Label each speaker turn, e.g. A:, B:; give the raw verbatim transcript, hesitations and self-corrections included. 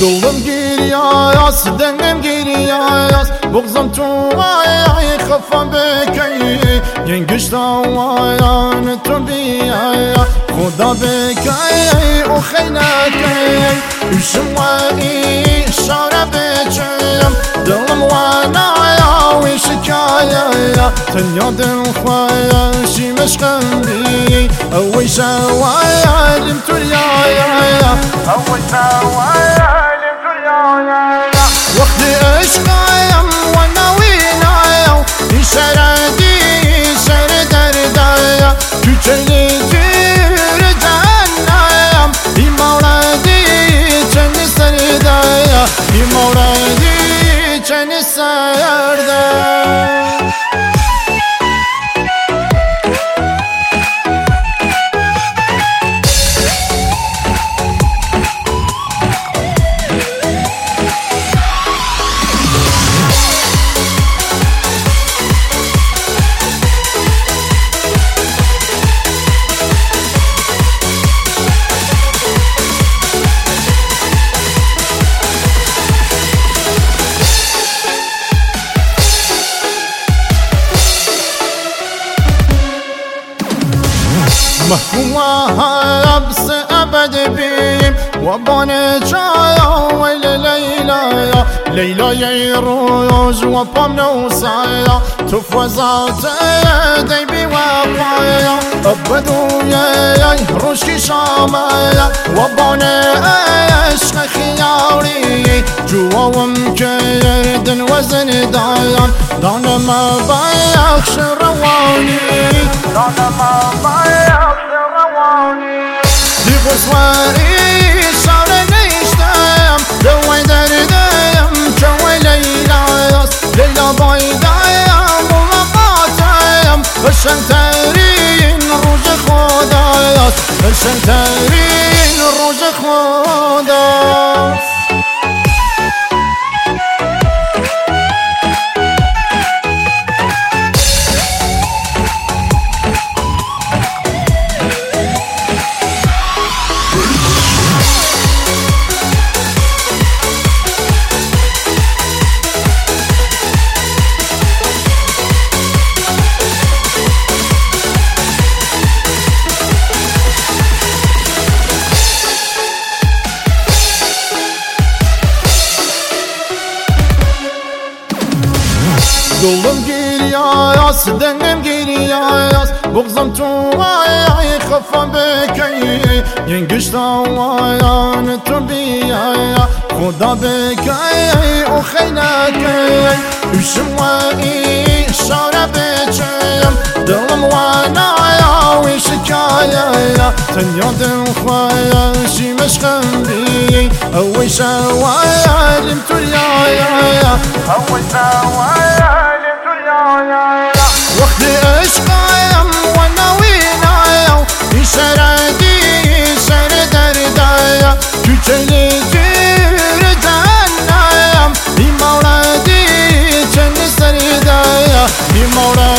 A: دلم گریاس دلم گریاس بغزم تو آی خفم بکی ینگشت آوایان تو بیای خدا بکی او خیلکی اشم و اشاره بچم دلم وانایا و شکایا تنیا دل خوایا شی مشقم بی اوی شوایا لم تریایا اوی شوایا لم تریایا وقت عشقایم و نوینایا شردی شر دردایا küçeli türdanaям İmavladi çeni sardaya İmavladi çeni sardaya محكومة بس أبد بيم وباني جايا ويلي ليلى ليلى يروج وبام نوصايا تفوى زاتي ديبي وقايا أبدو ياي روشكي شامايا وباني عشق خياري جوا ومكيردن وزن دايا دانا ما بايخش رواني دانا ما بايخش بغصواري صار نيشتم دوي دردم جوي ليلاس ليلى بيضايم ومقاتيم عشان ترين روج خداياس عشان ترين روج خداياس دلم گریاس دلم گریاس بغزم تو آی خفم بکی ینگشت آوایان تو بیای خدا بکی او خیلکی اشم و اشاره بچم دلم وانایا و شکایا تنیا دل خوایا شی مشقم بی اوی شوایا لم تریایا اوی شوایا وقت عشقایم و نوینایا شردی شر دردایا küçeli türdanaям İmavladi çeni sardaya İmavladi